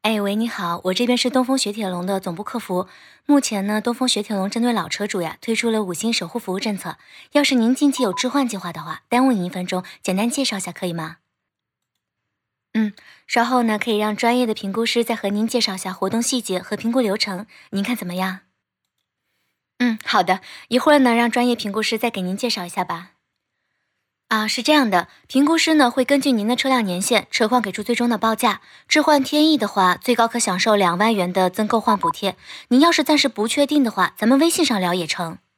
哎，喂，你好，我这边是东风雪铁龙的总部客服。目前呢，东风雪铁龙针对老车主呀，推出了5星守护服务政策。要是您近期有置换计划的话，耽误您1分钟，简单介绍下可以吗？稍后呢，可以让专业的评估师再和您介绍下活动细节和评估流程，您看怎么样？好的，一会儿呢，让专业评估师再给您介绍一下吧。是这样的，评估师呢会根据您的车辆年限、车况给出最终的报价。置换天翼的话，最高可享受2万元的增购换补贴。您要是暂时不确定的话，咱们微信上聊也成。